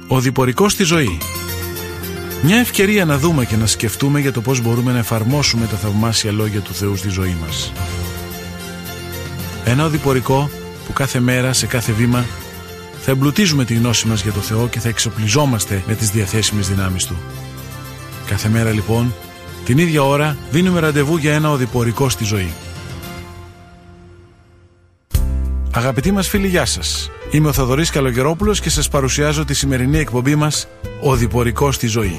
Ο διπορικός στη ζωή. Μια ευκαιρία να δούμε και να σκεφτούμε για το πώς μπορούμε να εφαρμόσουμε τα θαυμάσια λόγια του Θεού στη ζωή μας. Ένα οδηπορικό που κάθε μέρα, σε κάθε βήμα, θα εμπλουτίζουμε τη γνώση μας για το Θεό και θα εξοπλιζόμαστε με τις διαθέσιμες δυνάμεις Του. Κάθε μέρα λοιπόν, την ίδια ώρα, δίνουμε ραντεβού για ένα οδηπορικό στη ζωή. Αγαπητοί μας φίλοι, γεια σας. Είμαι ο Θοδωρής Καλογερόπουλος και σας παρουσιάζω τη σημερινή εκπομπή μας «Οδηπορικό στη ζωή».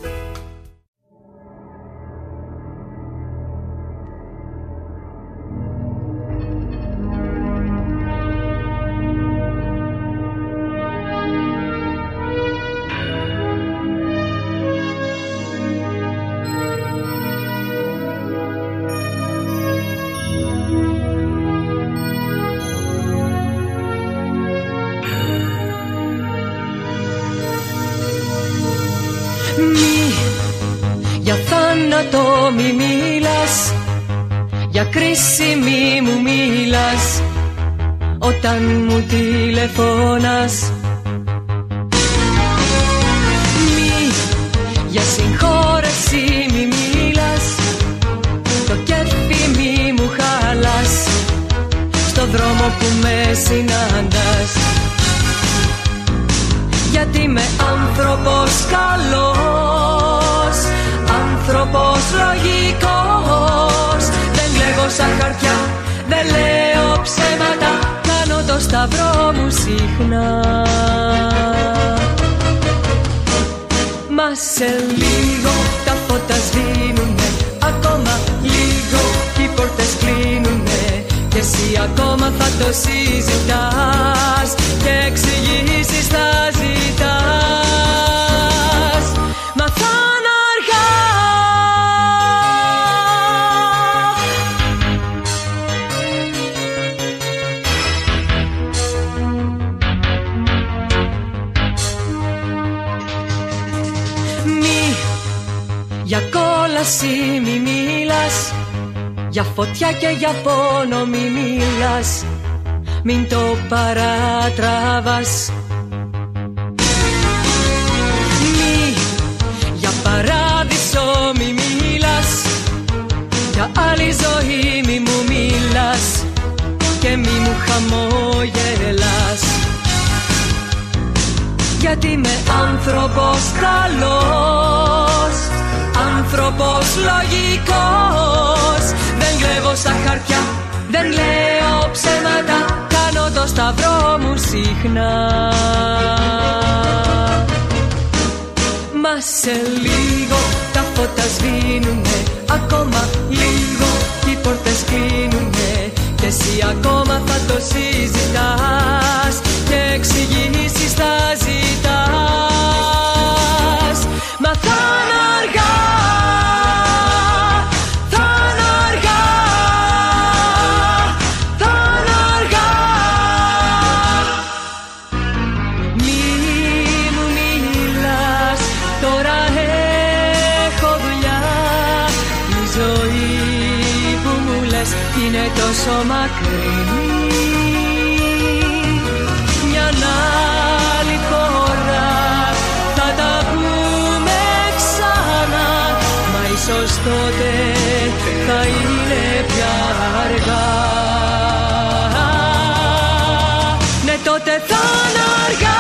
Για θάνατο μη μιλάς, για κρίση μη μου μιλάς όταν μου τηλεφώνας. Μη για συγχώρεση μη μιλάς, το κέφι μη μου χαλάς στο δρόμο που με συναντάς. Γιατί είμαι άνθρωπος καλός, άνθρωπος λογικός. Δεν κλαίγω σαν χαρτιά, δεν λέω ψέματα, κάνω το σταυρό μου συχνά. Μα σε λίγο τα φώτα σβήνουνε, ακόμα λίγο κι οι πόρτες κλείνουνε, και εσύ ακόμα θα το συζητάς και εξηγήσεις θα ζητάς. Μα θα είναι αργά. Μη για κόλαση μη μιλάς, για φωτιά και για πόνο μη μιλάς, μην το παρατραβάς. Μη για παράδεισο μη μιλάς, για άλλη ζωή μη μου μιλάς και μη μου χαμογελάς. Γιατί είμαι άνθρωπος καλός, άνθρωπος λογικός. Δεν κλέβω στα χαρτιά, δεν λέω ψέματα, κάνω το σταυρό μου συχνά. Μα σε λίγο τα φώτα σβήνουνε, ακόμα λίγο κι οι πόρτες κλείνουνε, και εσύ ακόμα θα το συζητάς και εξηγήσεις θα ζητάς. Μα θα είναι αργά. Είναι τόσο μακρινή, μια άλλη φορά θα τα πούμε ξανά, μα ίσως τότε θα είναι πια αργά. Ναι, τότε θα είναι αργά.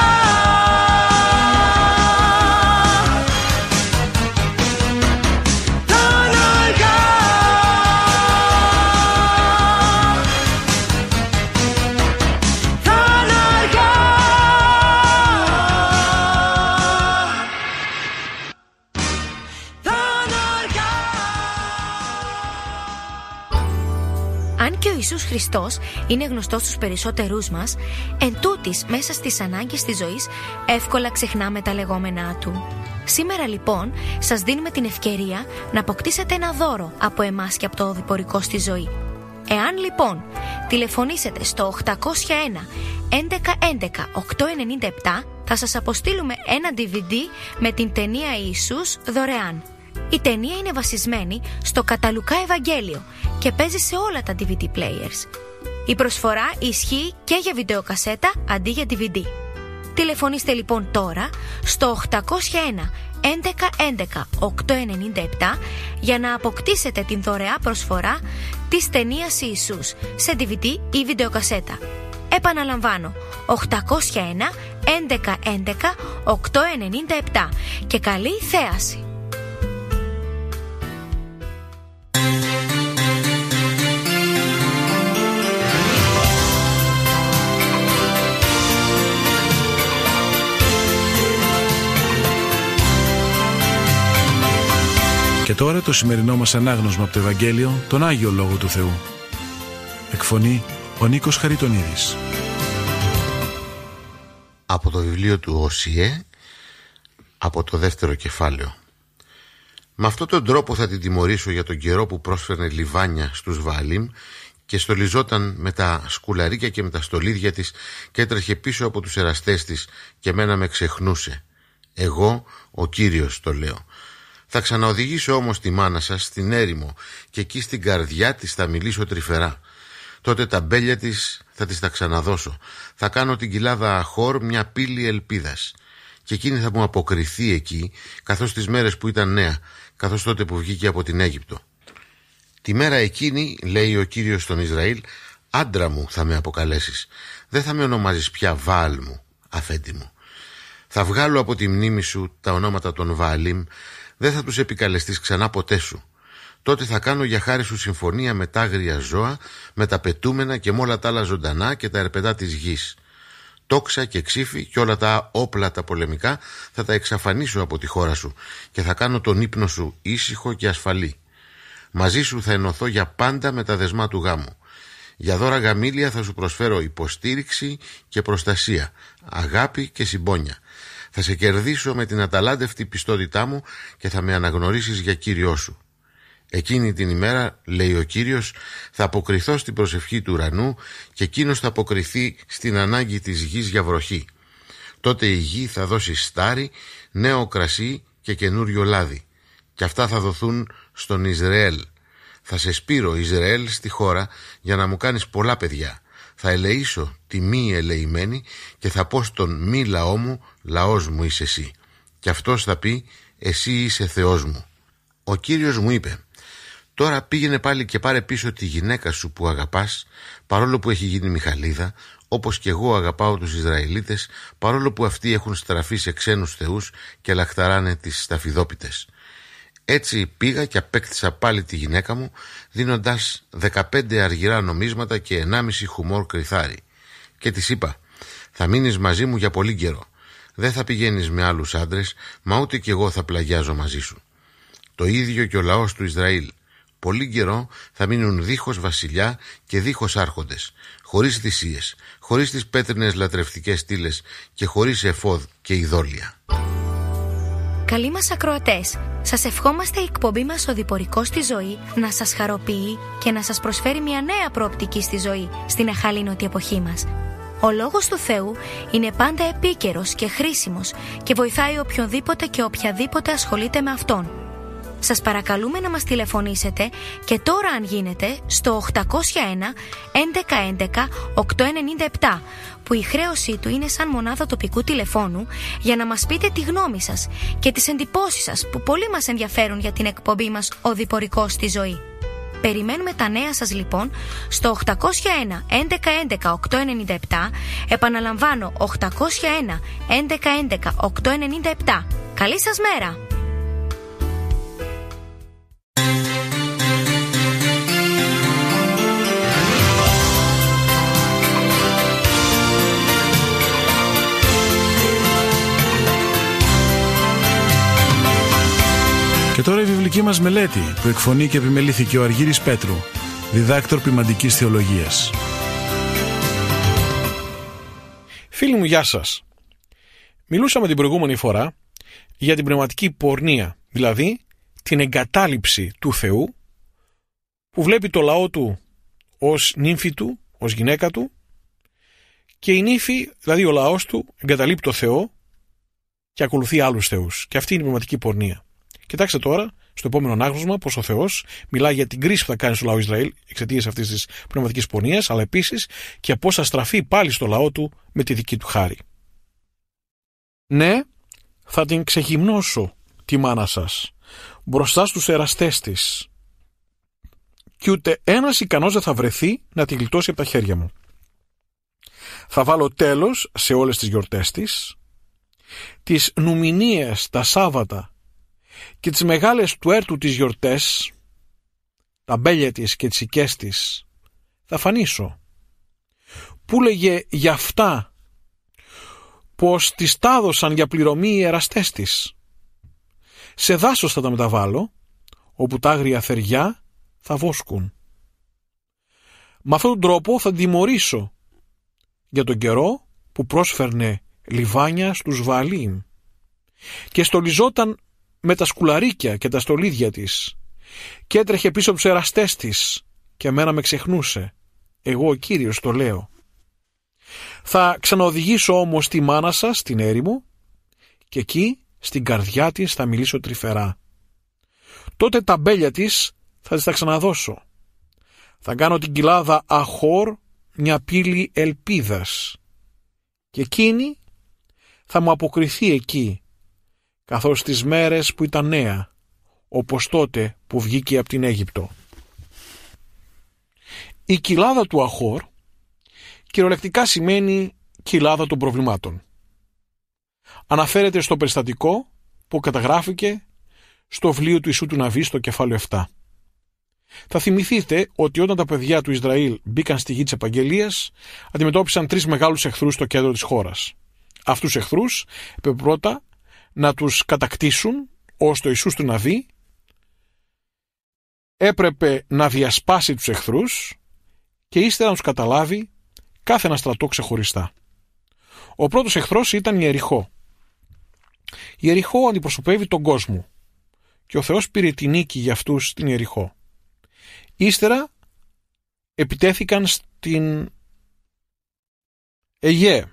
Ο Ιησούς Χριστός είναι γνωστός στους περισσότερούς μας, εν τούτης μέσα στις ανάγκες της ζωής εύκολα ξεχνάμε τα λεγόμενά Του. Σήμερα λοιπόν σας δίνουμε την ευκαιρία να αποκτήσετε ένα δώρο από εμάς και από το οδηπορικό στη ζωή. Εάν λοιπόν τηλεφωνήσετε στο 801 11 11 897, θα σας αποστείλουμε ένα DVD με την ταινία Ιησούς δωρεάν. Η ταινία είναι βασισμένη στο κατά Λουκά Ευαγγέλιο και παίζει σε όλα τα DVD players. Η προσφορά ισχύει και για βιντεοκασέτα αντί για DVD. Τηλεφωνήστε λοιπόν τώρα στο 801 11 11 897 για να αποκτήσετε την δωρεά προσφορά της ταινίας Ιησούς σε DVD ή βιντεοκασέτα. Επαναλαμβάνω, 801 11 11 897 και καλή θέαση. Και τώρα το σημερινό μας ανάγνωσμα από το Ευαγγέλιο, τον Άγιο Λόγο του Θεού. Εκφωνεί ο Νίκος Χαριτονίδης. Από το βιβλίο του Οσιέ, από το 2ο κεφάλαιο. Με αυτόν τον τρόπο θα την τιμωρήσω για τον καιρό που πρόσφερνε λιβάνια στους Βααλίμ και στολιζόταν με τα σκουλαρίκια και με τα στολίδια της και έτρεχε πίσω από τους εραστές της και μένα με ξεχνούσε. Εγώ, ο Κύριος, το λέω. Θα ξαναοδηγήσω όμως τη μάνα σας στην έρημο και εκεί στην καρδιά της θα μιλήσω τρυφερά. Τότε τα μπέλια της θα της τα ξαναδώσω. Θα κάνω την κοιλάδα Αχόρ μια πύλη ελπίδας. Και εκείνη θα μου αποκριθεί εκεί, καθώς τις μέρες που ήταν νέα, καθώς τότε που βγήκε από την Αίγυπτο. Τη μέρα εκείνη, λέει ο Κύριος στον Ισραήλ, άντρα μου θα με αποκαλέσεις. Δεν θα με ονομάζεις πια Βάαλ μου, αφέντη μου. Θα βγάλω από τη μνήμη σου τα ονόματα των Βααλίμ, δεν θα τους επικαλεστείς ξανά ποτέ σου. Τότε θα κάνω για χάρη σου συμφωνία με τα άγρια ζώα, με τα πετούμενα και με όλα τα άλλα ζωντανά και τα ερπετά της γης. Τόξα και ξύφη και όλα τα όπλα τα πολεμικά θα τα εξαφανίσω από τη χώρα σου και θα κάνω τον ύπνο σου ήσυχο και ασφαλή. Μαζί σου θα ενωθώ για πάντα με τα δεσμά του γάμου. Για δώρα γαμήλια θα σου προσφέρω υποστήριξη και προστασία, αγάπη και συμπόνια. Θα σε κερδίσω με την αταλάντευτη πιστότητά μου και θα με αναγνωρίσεις για Κύριό σου. Εκείνη την ημέρα, λέει ο Κύριος, θα αποκριθώ στην προσευχή του ουρανού και εκείνος θα αποκριθεί στην ανάγκη της γης για βροχή. Τότε η γη θα δώσει στάρι, νέο κρασί και καινούριο λάδι. Και αυτά θα δοθούν στον Ισραήλ. Θα σε σπείρω, Ισραήλ, στη χώρα για να μου κάνεις πολλά παιδιά. Θα ελεήσω τη μη ελεημένη και θα πω στον μη λαό μου, λαός μου είσαι εσύ. Και αυτός θα πει, εσύ είσαι Θεός μου. Ο Κύριος μου είπε, τώρα πήγαινε πάλι και πάρε πίσω τη γυναίκα σου που αγαπάς, παρόλο που έχει γίνει Μιχαλίδα, όπως και εγώ αγαπάω τους Ισραηλίτες, παρόλο που αυτοί έχουν στραφεί σε ξένους θεούς και λαχταράνε τις σταφιδόπιτες. Έτσι πήγα και απέκτησα πάλι τη γυναίκα μου, δίνοντας 15 αργυρά νομίσματα και 1,5 χουμόρ κρυθάρι. Και της είπα, θα μείνεις μαζί μου για πολύ καιρό. Δεν θα πηγαίνεις με άλλους άντρες, μα ούτε κι εγώ θα πλαγιάζω μαζί σου. Το ίδιο και ο λαός του Ισραήλ. Πολύ καιρό θα μείνουν δίχως βασιλιά και δίχως άρχοντες, χωρίς θυσίες, χωρίς τις πέτρινες λατρευτικές στήλες και χωρίς εφόδ και ειδόλια. Καλοί μας ακροατές, σας ευχόμαστε η εκπομπή μας «Οδηπορικός στη ζωή» να σας χαροποιεί και να σας προσφέρει μια νέα προοπτική στη ζωή στην αχαλήνωτη εποχή μας. Ο Λόγος του Θεού είναι πάντα επίκαιρος και χρήσιμος και βοηθάει οποιονδήποτε και οποιαδήποτε ασχολείται με Αυτόν. Σας παρακαλούμε να μας τηλεφωνήσετε και τώρα αν γίνεται στο 801 11 11 897 που η χρέωσή του είναι σαν μονάδα τοπικού τηλεφώνου για να μας πείτε τη γνώμη σας και τις εντυπώσεις σας που πολύ μας ενδιαφέρουν για την εκπομπή μας «Οδηπορικός στη ζωή». Περιμένουμε τα νέα σας λοιπόν στο 801 11 11 897, επαναλαμβάνω 801 11 11 897. Καλή σας μέρα! Και τώρα η βιβλική μας μελέτη που εκφωνεί και επιμελήθηκε ο Αργύρης Πέτρου, διδάκτορ ποιμαντικής θεολογίας. Φίλοι μου, γεια σας. Μιλούσαμε την προηγούμενη φορά για την πνευματική πορνεία, δηλαδή την εγκατάλειψη του Θεού που βλέπει το λαό του ως νύμφη του, ως γυναίκα του, και η νύμφη, δηλαδή ο λαός του, εγκαταλείπει το Θεό και ακολουθεί άλλους θεούς. Και αυτή είναι η πνευματική πορνεία. Κοιτάξτε τώρα, στο επόμενο ανάγνωσμα, πως ο Θεός μιλάει για την κρίση που θα κάνει στο λαό Ισραήλ εξαιτίας αυτής της πνευματικής πορνείας, αλλά επίσης και πώς θα στραφεί πάλι στο λαό του με τη δική του χάρη. Ναι, θα την ξεγυμνώσω τη μάνα σας μπροστά στους εραστές της, κι ούτε ένας ικανός δεν θα βρεθεί να τη γλιτώσει από τα χέρια μου. Θα βάλω τέλος σε όλες τις γιορτές της, τις νουμηνίες, τα Σάββατα και τις μεγάλες του έρτου τις γιορτές, τα μπέλια της και τις οικές της, θα φανίσω. Που λέγε για αυτά πως τις τα έδωσαν για πληρωμή οι εραστές της. Σε δάσος θα τα μεταβάλω, όπου τα άγρια θεριά θα βόσκουν. Με αυτόν τον τρόπο θα τιμωρήσω για τον καιρό που πρόσφερνε λιβάνια στους Βαλίμ και στολιζόταν με τα σκουλαρίκια και τα στολίδια της και έτρεχε πίσω από τους εραστές της και εμένα με ξεχνούσε. Εγώ ο Κύριος το λέω. Θα ξαναοδηγήσω όμως τη μάνα σας στην έρημο και εκεί στην καρδιά της θα μιλήσω τρυφερά. Τότε τα μπέλια της θα τις τα ξαναδώσω. Θα κάνω την κοιλάδα Αχόρ μια πύλη ελπίδας και εκείνη θα μου αποκριθεί εκεί, καθώς τις μέρες που ήταν νέα, όπως τότε που βγήκε από την Αίγυπτο. Η κοιλάδα του Αχόρ κυριολεκτικά σημαίνει κοιλάδα των προβλημάτων. Αναφέρεται στο περιστατικό που καταγράφηκε στο βιβλίο του Ιησού του Ναβί στο κεφάλαιο 7. Θα θυμηθείτε ότι όταν τα παιδιά του Ισραήλ μπήκαν στη γη της Επαγγελίας, αντιμετώπισαν 3 μεγάλους εχθρούς στο κέντρο της χώρας. Αυτούς τους εχθρούς έπρεπε πρώτα να τους κατακτήσουν, ώστε ο Ιησούς του Ναβί έπρεπε να διασπάσει τους εχθρούς και ύστερα να τους καταλάβει κάθε ένα στρατό ξεχωριστά. Ο πρώτος εχθρός ήταν η Ιεριχώ. Η Ιεριχώ αντιπροσωπεύει τον κόσμο και ο Θεός πήρε τη νίκη για αυτούς στην Ιεριχώ. Ύστερα επιτέθηκαν στην Αιγαίε,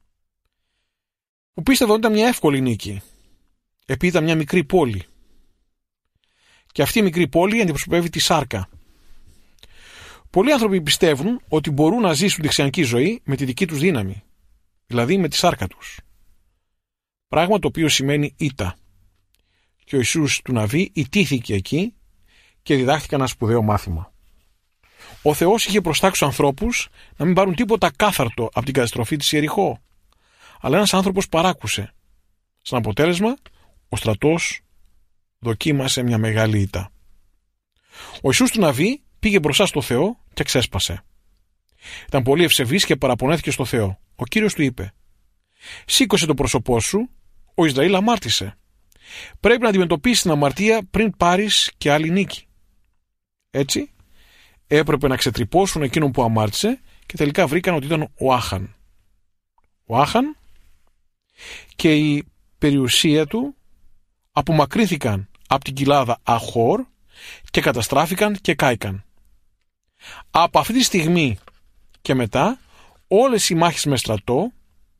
που πίστευαν ότι ήταν μια εύκολη νίκη, επειδή ήταν μια μικρή πόλη. Και αυτή η μικρή πόλη αντιπροσωπεύει τη σάρκα. Πολλοί άνθρωποι πιστεύουν ότι μπορούν να ζήσουν τη χριστιανική ζωή με τη δική τους δύναμη, δηλαδή με τη σάρκα τους. Πράγμα το οποίο σημαίνει ήττα. Και ο Ιησούς του Ναβί ηττήθηκε εκεί και διδάχθηκε ένα σπουδαίο μάθημα. Ο Θεός είχε προστάξει τους ανθρώπους να μην πάρουν τίποτα κάθαρτο από την καταστροφή της Ιεριχώ. Αλλά ένας άνθρωπος παράκουσε. Σαν αποτέλεσμα, ο στρατός δοκίμασε μια μεγάλη ήττα. Ο Ιησούς του Ναβί πήγε μπροστά στο Θεό και ξέσπασε. Ήταν πολύ ευσεβής και παραπονέθηκε στο Θεό. Ο Κύριος του είπε: «Σήκωσε το πρόσωπό σου, ο Ισραήλ αμάρτησε. Πρέπει να αντιμετωπίσεις την αμαρτία πριν πάρεις και άλλη νίκη». Έτσι, έπρεπε να ξετρυπώσουν εκείνον που αμάρτησε και τελικά βρήκαν ότι ήταν ο Άχαν. Ο Άχαν και η περιουσία του απομακρύνθηκαν από την κοιλάδα Αχόρ και καταστράφηκαν και κάηκαν. Από αυτή τη στιγμή και μετά όλες οι μάχες με στρατό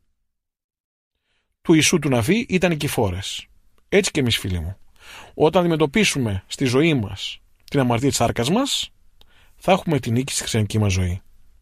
του Ιησού του Ναβί ήταν νικηφόρες. Έτσι και εμείς, φίλοι μου, όταν αντιμετωπίσουμε στη ζωή μας την αμαρτία της σάρκας μας, θα έχουμε την νίκη στη χριστιανική μας ζωή.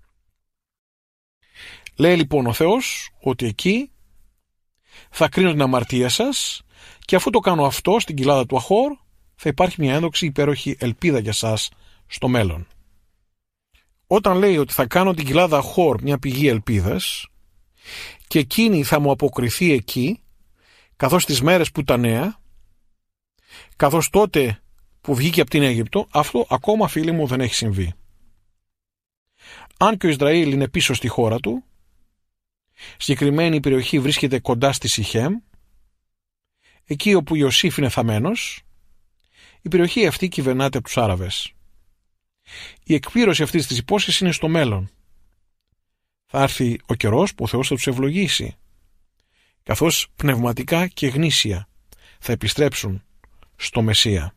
Λέει λοιπόν ο Θεός ότι εκεί θα κρίνω την αμαρτία σας και αφού το κάνω αυτό στην κοιλάδα του Αχόρ, θα υπάρχει μια ένδοξη υπέροχη ελπίδα για σας στο μέλλον. Όταν λέει ότι θα κάνω την κοιλάδα Αχόρ μια πηγή ελπίδας και εκείνη θα μου αποκριθεί εκεί, καθώς τις μέρες που ήταν νέα, καθώς τότε που βγήκε από την Αίγυπτο, αυτό ακόμα, φίλοι μου, δεν έχει συμβεί. Αν και ο Ισραήλ είναι πίσω στη χώρα του, συγκεκριμένη η περιοχή βρίσκεται κοντά στη Σιχέμ, εκεί όπου Ιωσήφ είναι θαμμένος, η περιοχή αυτή κυβερνάται από τους Άραβες. Η εκπλήρωση αυτής της υπόσχεσης είναι στο μέλλον. Θα έρθει ο καιρός που ο Θεός θα τους ευλογήσει, καθώς πνευματικά και γνήσια θα επιστρέψουν στο Μεσσία.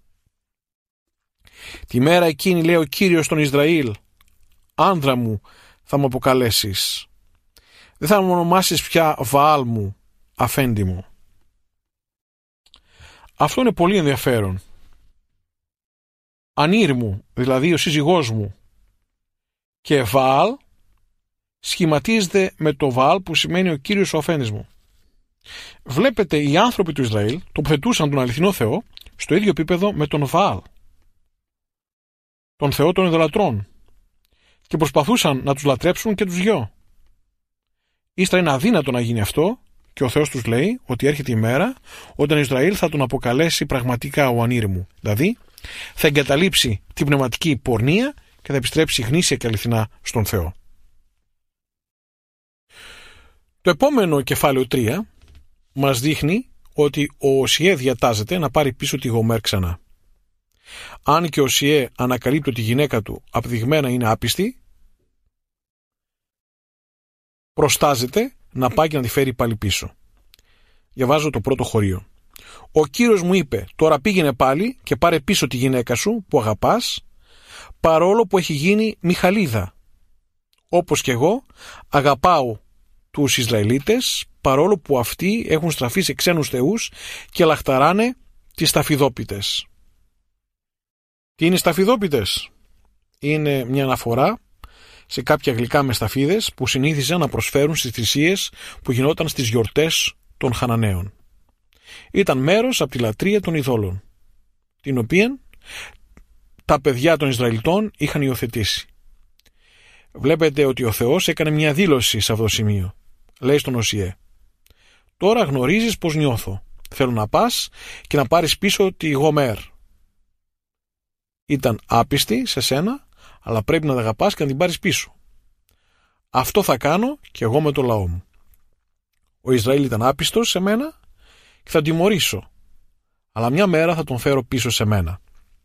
Τη μέρα εκείνη, λέει ο Κύριος στον Ισραήλ, «Άνδρα μου θα μου αποκαλέσεις. Δεν θα μου ονομάσεις πια Βαάλ μου, αφέντη μου». Αυτό είναι πολύ ενδιαφέρον. Ανήρ μου, δηλαδή ο σύζυγός μου, και Βαάλ σχηματίζεται με το Βαάλ που σημαίνει ο Κύριος ο αφέντης μου. Βλέπετε, οι άνθρωποι του Ισραήλ τοποθετούσαν τον αληθινό Θεό στο ίδιο επίπεδο με τον Βαάλ, τον Θεό των ειδωλατρών, και προσπαθούσαν να τους λατρέψουν και τους δυο. Ύστερα είναι αδύνατο να γίνει αυτό και ο Θεός τους λέει ότι έρχεται η μέρα όταν Ισραήλ θα τον αποκαλέσει πραγματικά ο ανήρημου. Δηλαδή θα εγκαταλείψει την πνευματική πορνεία και θα επιστρέψει γνήσια και αληθινά στον Θεό. Το επόμενο κεφάλαιο 3 μας δείχνει ότι ο Οσιέ διατάζεται να πάρει πίσω τη Γομέρ ξανά. Αν και ο Οσιέ ανακαλύπτει ότι η γυναίκα του αποδειγμένα είναι άπιστη, προστάζεται να πάει και να τη φέρει πάλι πίσω. Διαβάζω το πρώτο χωρίο. Ο Κύριος μου είπε, τώρα πήγαινε πάλι και πάρε πίσω τη γυναίκα σου που αγαπάς, παρόλο που έχει γίνει Μιχαλίδα. Όπως και εγώ αγαπάω τους Ισραηλίτες, παρόλο που αυτοί έχουν στραφεί σε ξένους θεούς και λαχταράνε τις σταφιδόπιτες. Τι είναι σταφιδόπιτες? Είναι μια αναφορά σε κάποια γλυκά με σταφίδες που συνήθιζαν να προσφέρουν στις θυσίες που γινόταν στις γιορτές των Χαναναίων. Ήταν μέρος από τη λατρεία των ειδόλων, την οποία τα παιδιά των Ισραηλιτών είχαν υιοθετήσει. Βλέπετε ότι ο Θεός έκανε μια δήλωση σε αυτό το σημείο. Λέει στον Οσιέ, τώρα γνωρίζεις πως νιώθω. Θέλω να πας και να πάρεις πίσω τη Γομέρ. Ήταν άπιστη σε σένα, αλλά πρέπει να τα αγαπάς και να την πάρεις πίσω. Αυτό θα κάνω και εγώ με το λαό μου. Ο Ισραήλ ήταν άπιστος σε μένα και θα τιμωρήσω, αλλά μια μέρα θα τον φέρω πίσω σε μένα.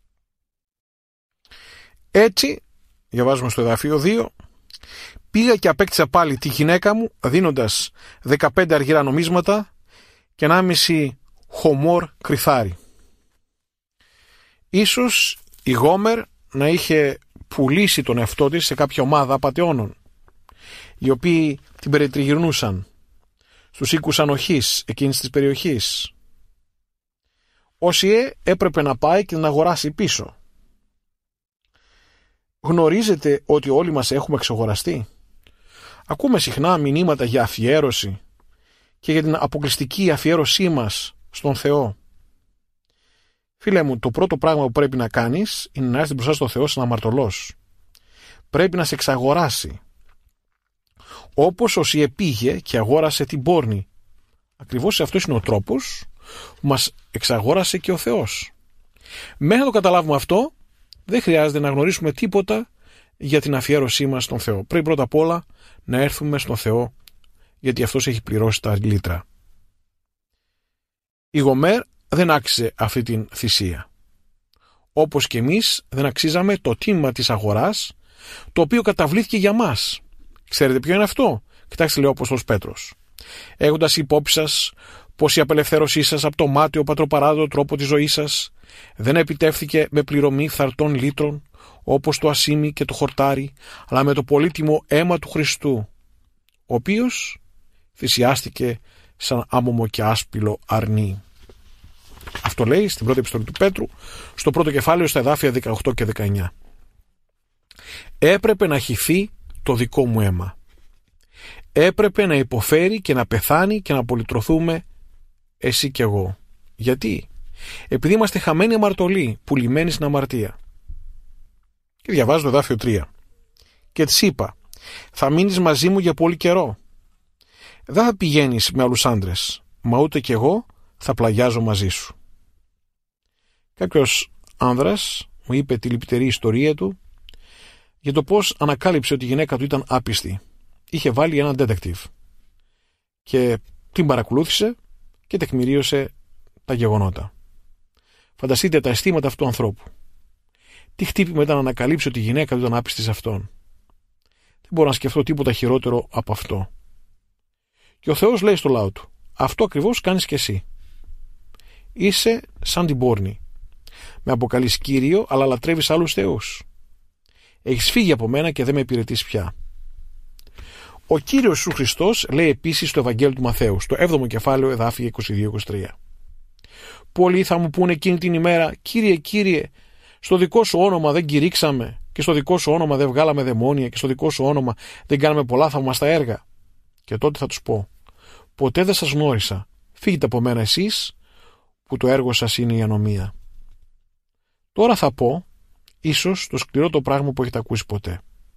Έτσι, διαβάζουμε στο εδάφιο 2, πήγα και απέκτησα πάλι τη γυναίκα μου, δίνοντας 15 αργυρά νομίσματα και 1,5 χομόρ κρυθάρι. Ίσως η Γόμερ να είχε πουλήσει τον εαυτό της σε κάποια ομάδα απατεώνων, οι οποίοι την περιτριγυρνούσαν στους οίκους ανοχής εκείνης της περιοχής. Ο Οσιέ έπρεπε να πάει και να αγοράσει πίσω. Γνωρίζετε ότι όλοι μας έχουμε εξαγοραστεί? Ακούμε συχνά μηνύματα για αφιέρωση και για την αποκλειστική αφιέρωσή μας στον Θεό. Φίλε μου, το πρώτο πράγμα που πρέπει να κάνεις είναι να έρθεις μπροστά στον Θεό σαν αμαρτωλός. Πρέπει να σε εξαγοράσει. Όπως Οσιέ πήγε και αγόρασε την πόρνη. Ακριβώς αυτός είναι ο τρόπος που μας εξαγόρασε και ο Θεός. Μέχρι να το καταλάβουμε αυτό, δεν χρειάζεται να γνωρίσουμε τίποτα για την αφιέρωσή μας στον Θεό. Πρέπει πρώτα απ' όλα να έρθουμε στον Θεό, γιατί αυτός έχει πληρώσει τα λίτρα. Η Γομέρ δεν άξιζε αυτή την θυσία. Όπως και εμείς δεν αξίζαμε το τίμημα της αγοράς, το οποίο καταβλήθηκε για μας. Ξέρετε ποιο είναι αυτό? Κοιτάξτε, λέει ο Απόστολος Πέτρος. Έχοντας υπόψη σας πως η απελευθέρωσή σας από το μάταιο πατροπαράδοτο τρόπο της ζωής σας δεν επιτεύθηκε με πληρωμή φθαρτών λίτρων, όπως το ασίμι και το χορτάρι, αλλά με το πολύτιμο αίμα του Χριστού, ο οποίος θυσιάστηκε σαν άμωμο και άσπυλο αρνί. Αυτό λέει στην πρώτη επιστολή του Πέτρου, στο πρώτο κεφάλαιο, στα εδάφια 18 και 19. Έπρεπε να χυθεί το δικό μου αίμα. Έπρεπε να υποφέρει και να πεθάνει και να απολυτρωθούμε εσύ και εγώ. Γιατί? Επειδή είμαστε χαμένοι αμαρτωλοί, πουλημένοι στην αμαρτία. Και διαβάζω το εδάφιο 3. Και της είπα, θα μείνεις μαζί μου για πολύ καιρό. Δεν θα πηγαίνεις με άλλους άντρες, μα ούτε κι εγώ θα πλαγιάζω μαζί σου. Κάποιος άνδρας μου είπε τη λυπητερή ιστορία του για το πώς ανακάλυψε ότι η γυναίκα του ήταν άπιστη. Είχε βάλει έναν detective και την παρακολούθησε και τεκμηρίωσε τα γεγονότα. Φανταστείτε τα αισθήματα αυτού του ανθρώπου. Τι χτύπημα ήταν να ανακαλύψει ότι η γυναίκα του ήταν άπιστη σε αυτόν. Δεν μπορώ να σκεφτώ τίποτα χειρότερο από αυτό. Και ο Θεός λέει στο λαό του, αυτό ακριβώς κάνεις και εσύ. Είσαι σαν την πόρνη. Με αποκαλείς Κύριο, αλλά λατρεύεις άλλους θεούς. Έχεις φύγει από μένα και δεν με υπηρετείς πια. Ο Κύριος Ιησούς Χριστός λέει επίσης στο Ευαγγέλιο του Μαθαίου, στο 7ο κεφάλαιο, εδάφια 22-23. Πολλοί θα μου πούνε εκείνη την ημέρα, Κύριε, Κύριε, στο δικό σου όνομα δεν κηρύξαμε και στο δικό σου όνομα δεν βγάλαμε δαιμόνια και στο δικό σου όνομα δεν κάναμε πολλά θαυμαστά έργα. Και τότε θα τους πω, ποτέ δεν σας γνώρισα, Φύγετε από μένα εσείς που το έργο σας είναι η ανομία. Τώρα θα πω, ίσως, το σκληρό το πράγμα που έχετε ακούσει ποτέ.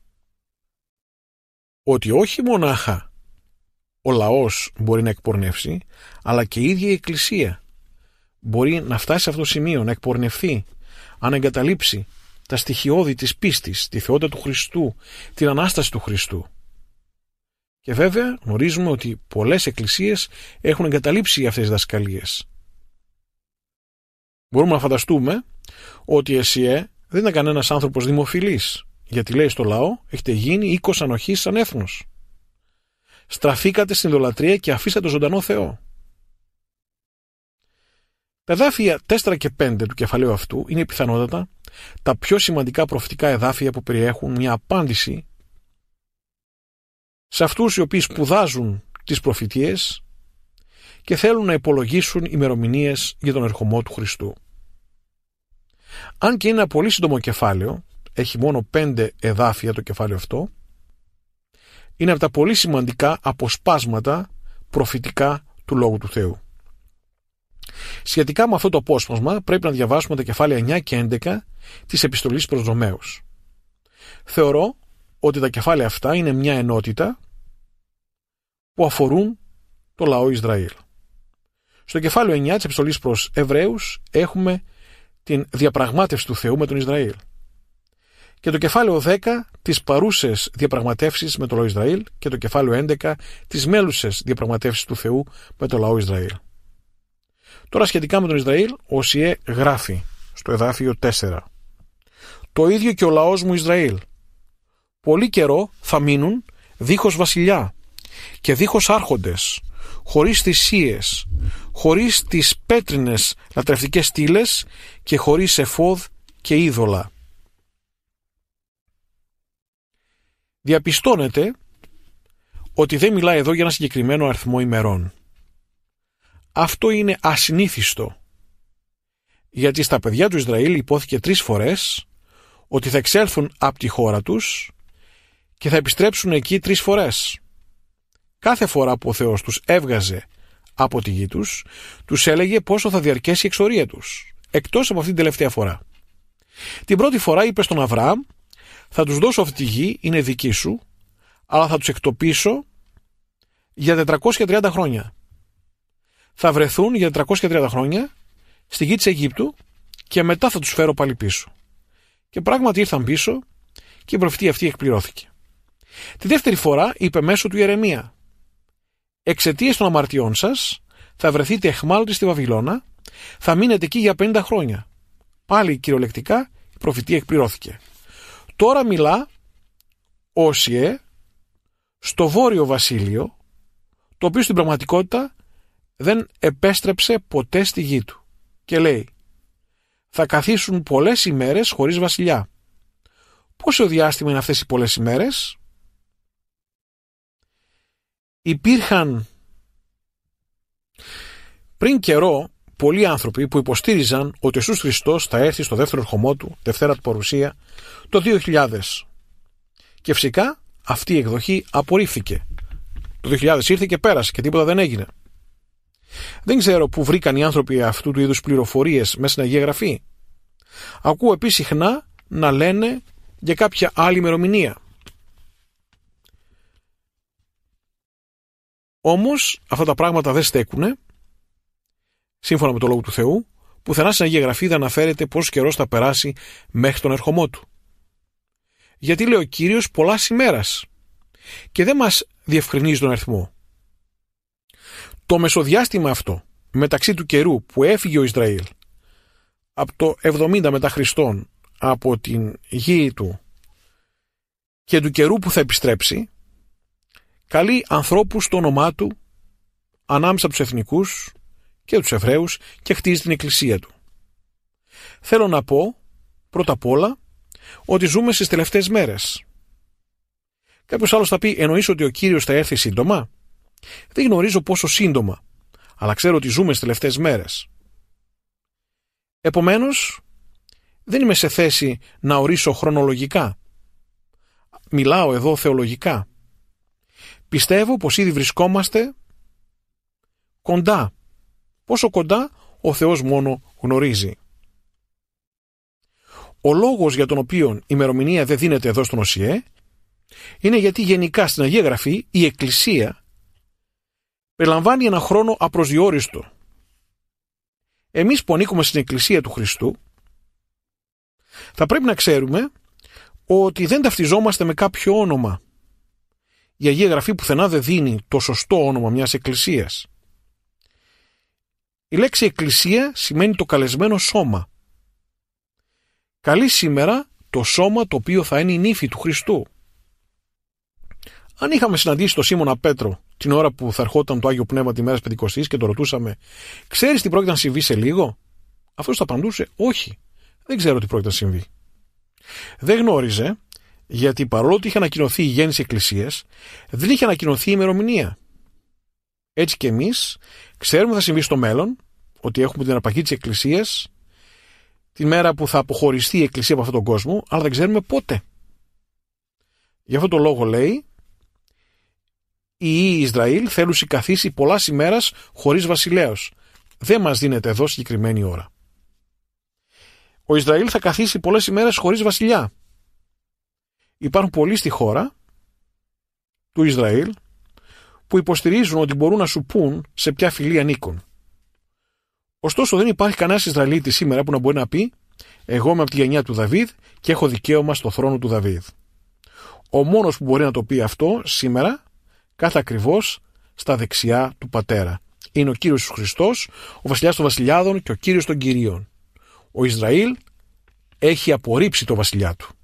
Ότι όχι μονάχα ο λαός μπορεί να εκπορνεύσει, αλλά και η ίδια η Εκκλησία μπορεί να φτάσει σε αυτό το σημείο, να εκπορνευθεί, αν εγκαταλείψει τα στοιχειώδη της πίστης, τη θεότητα του Χριστού, την Ανάσταση του Χριστού. Και βέβαια γνωρίζουμε ότι πολλές εκκλησίες έχουν εγκαταλείψει αυτές τις δασκαλίες. Μπορούμε να φανταστούμε ότι η ΕΣΥΕ δεν ήταν κανένας άνθρωπος δημοφιλής, γιατί λέει στο λαό: έχετε γίνει οίκος ανοχής σαν έθνος. Στραφήκατε στην ιδωλατρία και αφήσατε τον ζωντανό Θεό. Τα εδάφια 4 και 5 του κεφαλαίου αυτού είναι πιθανότατα τα πιο σημαντικά προφητικά εδάφια που περιέχουν μια απάντηση σε αυτούς οι οποίοι σπουδάζουν τις προφητείες και θέλουν να υπολογίσουν ημερομηνίες για τον ερχομό του Χριστού. Αν και είναι ένα πολύ σύντομο κεφάλαιο, έχει μόνο 5 εδάφια το κεφάλαιο αυτό, είναι από τα πολύ σημαντικά αποσπάσματα προφητικά του Λόγου του Θεού. Σχετικά με αυτό το απόσπασμα πρέπει να διαβάσουμε τα κεφάλαια 9 και 11 της επιστολής προς Ρωμαίους. Θεωρώ ότι τα κεφάλαια αυτά είναι μια ενότητα που αφορούν το λαό Ισραήλ. Στο κεφάλαιο 9 της επιστολής προς Εβραίους έχουμε την διαπραγμάτευση του Θεού με τον Ισραήλ. Και το κεφάλαιο 10 τις παρούσες διαπραγματεύσεις με το λαό Ισραήλ και το κεφάλαιο 11 τις μέλουσες διαπραγματεύσεις του Θεού με το λαό Ισραήλ. Τώρα σχετικά με τον Ισραήλ, ο Οσιέ γράφει στο εδάφιο 4: «Το ίδιο και ο λαός μου Ισραήλ. Πολύ καιρό θα μείνουν δίχως βασιλιά και δίχως άρχοντες, χωρίς θυσίες, χωρίς τις πέτρινες λατρευτικές στήλες και χωρίς εφόδ και είδωλα». Διαπιστώνεται ότι δεν μιλάει εδώ για ένα συγκεκριμένο αριθμό ημερών. Αυτό είναι ασυνήθιστο, γιατί στα παιδιά του Ισραήλ υπόθηκε 3 φορές ότι θα εξέλθουν από τη χώρα τους και θα επιστρέψουν εκεί 3 φορές. Κάθε φορά που ο Θεός τους έβγαζε από τη γη τους, τους έλεγε πόσο θα διαρκέσει η εξορία τους, εκτός από αυτή την τελευταία φορά. Την πρώτη φορά είπε στον Αβραάμ: θα τους δώσω αυτή τη γη, είναι δική σου, αλλά θα τους εκτοπίσω για 430 χρόνια. Θα βρεθούν για 430 χρόνια στη γη της Αιγύπτου και μετά θα τους φέρω πάλι πίσω. Και πράγματι ήρθαν πίσω και η προφητεία αυτή εκπληρώθηκε. Τη δεύτερη φορά είπε μέσω του Ιερεμία: εξαιτίας των αμαρτιών σας θα βρεθείτε αιχμάλωτοι στη Βαβυλώνα, θα μείνετε εκεί για 50 χρόνια. Πάλι κυριολεκτικά η προφητεία εκπληρώθηκε. Τώρα μιλά ο Οσιέ στο βόρειο βασίλειο, το οποίο στην πραγματικότητα δεν επέστρεψε ποτέ στη γη του, και λέει: θα καθίσουν πολλές ημέρες χωρίς βασιλιά. Πόσο διάστημα είναι αυτές οι πολλές ημέρες? Υπήρχαν πριν καιρό πολλοί άνθρωποι που υποστήριζαν ότι ο Ιησούς Χριστός θα έρθει στο δεύτερο ερχομό του, Δευτέρα του παρουσία, το 2000. Και φυσικά αυτή η εκδοχή απορρίφθηκε. Το 2000 ήρθε και πέρασε και τίποτα δεν έγινε. Δεν ξέρω πού βρήκαν οι άνθρωποι αυτού του είδους πληροφορίες μέσα στην Αγία Γραφή. Ακούω επίσης συχνά να λένε για κάποια άλλη ημερομηνία. Όμως αυτά τα πράγματα δεν στέκουνε. Σύμφωνα με το Λόγο του Θεού, πουθενά στην Αγία Γραφή δεν αναφέρεται πόσος καιρός θα περάσει μέχρι τον ερχομό του. Γιατί λέει ο Κύριος πολλάς ημέρας και δεν μας διευκρινίζει τον αριθμό. Το μεσοδιάστημα αυτό μεταξύ του καιρού που έφυγε ο Ισραήλ από το 70 μετά Χριστόν από την γη του και του καιρού που θα επιστρέψει, καλεί ανθρώπους στο όνομά του ανάμεσα τους εθνικούς και τους Εβραίους και χτίζει την εκκλησία του. Θέλω να πω πρώτα απ' όλα ότι ζούμε στις τελευταίες μέρες. Κάποιος άλλος θα πει: εννοείς ότι ο Κύριος θα έρθει σύντομα? Δεν γνωρίζω πόσο σύντομα, αλλά ξέρω ότι ζούμε στις τελευταίες μέρες. Επομένως, δεν είμαι σε θέση να ορίσω χρονολογικά. Μιλάω εδώ θεολογικά. Πιστεύω πως ήδη βρισκόμαστε κοντά πόσο κοντά ο Θεός μόνο γνωρίζει. Ο λόγος για τον οποίο η ημερομηνία δεν δίνεται εδώ στον ΟΣΙΕ είναι γιατί γενικά στην Αγία Γραφή η Εκκλησία περιλαμβάνει ένα χρόνο απροσδιόριστο. Εμείς που ανήκουμε στην Εκκλησία του Χριστού θα πρέπει να ξέρουμε ότι δεν ταυτιζόμαστε με κάποιο όνομα. Η Αγία Γραφή πουθενά δεν δίνει το σωστό όνομα μιας εκκλησίας. Η λέξη εκκλησία σημαίνει το καλεσμένο σώμα. Καλεί σήμερα το σώμα το οποίο θα είναι η νύφη του Χριστού. Αν είχαμε συναντήσει τον Σίμωνα Πέτρο την ώρα που θα ερχόταν το Άγιο Πνεύμα τη μέρα Πεντηκοστής και το ρωτούσαμε, ξέρεις τι πρόκειται να συμβεί σε λίγο? Αυτός θα απαντούσε, όχι, δεν ξέρω τι πρόκειται να συμβεί. Δεν γνώριζε, γιατί παρόλο ότι είχε ανακοινωθεί η γέννηση εκκλησίας, δεν είχε ανακοινωθεί η ημερομηνία. Έτσι και εμείς ξέρουμε θα συμβεί στο μέλλον, ότι έχουμε την αρπαγή της εκκλησίας, τη μέρα που θα αποχωριστεί η εκκλησία από αυτόν τον κόσμο, αλλά δεν ξέρουμε πότε. Γι' αυτό το λόγο λέει, η Ισραήλ θέλουσι καθίσει πολλάς ημέρας χωρίς βασιλέως. Δεν μας δίνεται εδώ συγκεκριμένη ώρα. Ο Ισραήλ θα καθίσει πολλές ημέρες χωρίς βασιλιά. Υπάρχουν πολλοί στη χώρα του Ισραήλ που υποστηρίζουν ότι μπορούν να σου πούν σε ποια φυλή ανήκουν. Ωστόσο δεν υπάρχει κανένας Ισραηλίτης σήμερα που να μπορεί να πει εγώ είμαι από τη γενιά του Δαβίδ και έχω δικαίωμα στο θρόνο του Δαβίδ. Ο μόνος που μπορεί να το πει αυτό σήμερα κάθε ακριβώς στα δεξιά του Πατέρα. Είναι ο Κύριος Χριστός, ο βασιλιάς των βασιλιάδων και ο Κύριος των κυρίων. Ο Ισραήλ έχει απορρίψει το βασιλιά του.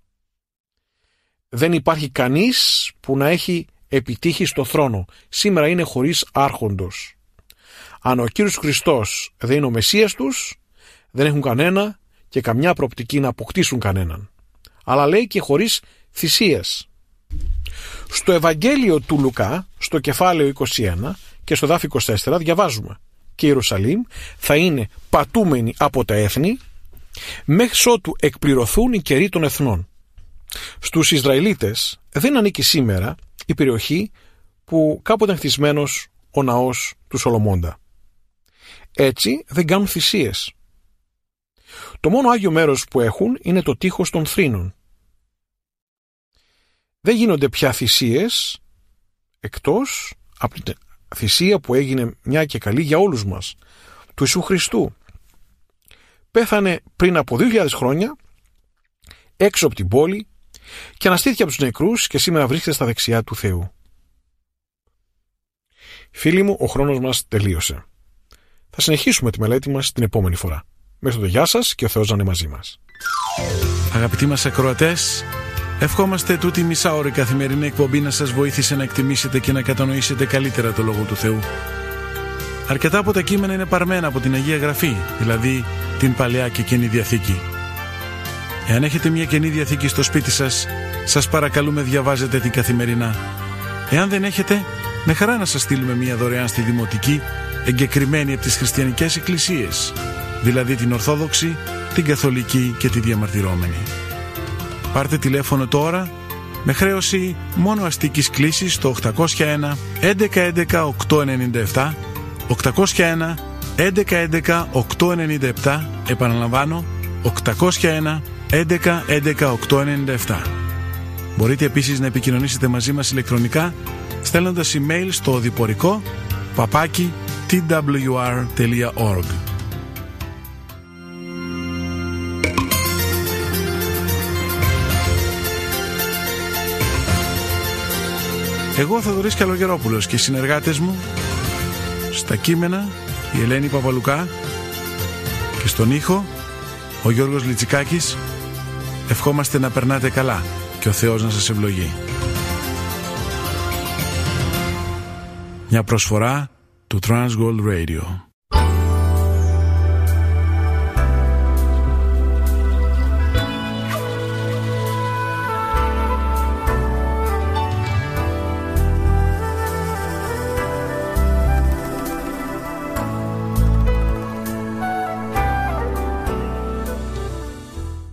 Δεν υπάρχει κανείς που να έχει επιτύχει στο θρόνο. Σήμερα είναι χωρίς άρχοντος. Αν ο Κύριος Χριστός δεν είναι ο Μεσσίας τους, δεν έχουν κανένα και καμιά προοπτική να αποκτήσουν κανέναν. Αλλά λέει και χωρίς θυσίες. Στο Ευαγγέλιο του Λουκά, στο κεφάλαιο 21 και στο δάφι 24 διαβάζουμε και η Ιερουσαλήμ θα είναι πατούμενη από τα έθνη μέχρι ότου εκπληρωθούν οι καιροί των εθνών. Στους Ισραηλίτες δεν ανήκει σήμερα η περιοχή που κάποτε ήταν χτισμένος ο ναός του Σολομώντα. Έτσι δεν κάνουν θυσίες. Το μόνο άγιο μέρος που έχουν είναι το τείχος των θρήνων. Δεν γίνονται πια θυσίες εκτός από την θυσία που έγινε μια και καλή για όλους μας, του Ιησού Χριστού. Πέθανε πριν από 2.000 χρόνια έξω από την πόλη και αναστήθηκε από τους νεκρούς και σήμερα βρίσκεται στα δεξιά του Θεού. Φίλοι μου, ο χρόνος μας τελείωσε. Θα συνεχίσουμε τη μελέτη μας την επόμενη φορά. Μέχρι τότε, γεια σας και ο Θεός να είναι μαζί μας. Αγαπητοί μας ακροατές, ευχόμαστε τούτη μισάωρη καθημερινή εκπομπή να σας βοήθησε να εκτιμήσετε και να κατανοήσετε καλύτερα το Λόγο του Θεού. Αρκετά από τα κείμενα είναι παρμένα από την Αγία Γραφή, δηλαδή την Παλαιά και Καινή Διαθήκη. Εάν έχετε μια Καινή Διαθήκη στο σπίτι σας, σας παρακαλούμε διαβάζετε την καθημερινά. Εάν δεν έχετε, με χαρά να σας στείλουμε μια δωρεάν στη Δημοτική, εγκεκριμένη από τις χριστιανικές εκκλησίες, δηλαδή την Ορθόδοξη, την Καθολική και τη Διαμαρτυρόμενη. Πάρτε τηλέφωνο τώρα με χρέωση μόνο αστικής κλήσης στο 801 1111 897, 801 1111 897, επαναλαμβάνω 801 1111 897. Μπορείτε επίσης να επικοινωνήσετε μαζί μας ηλεκτρονικά στέλνοντας email στο οδηπορικό @twr.org. Εγώ, Θοδωρής Καλογερόπουλος, και οι συνεργάτες μου στα κείμενα η Ελένη Παπαλουκά και στον ήχο ο Γιώργος Λιτσικάκης, ευχόμαστε να περνάτε καλά και ο Θεός να σας ευλογεί. Μια προσφορά του Transworld Radio.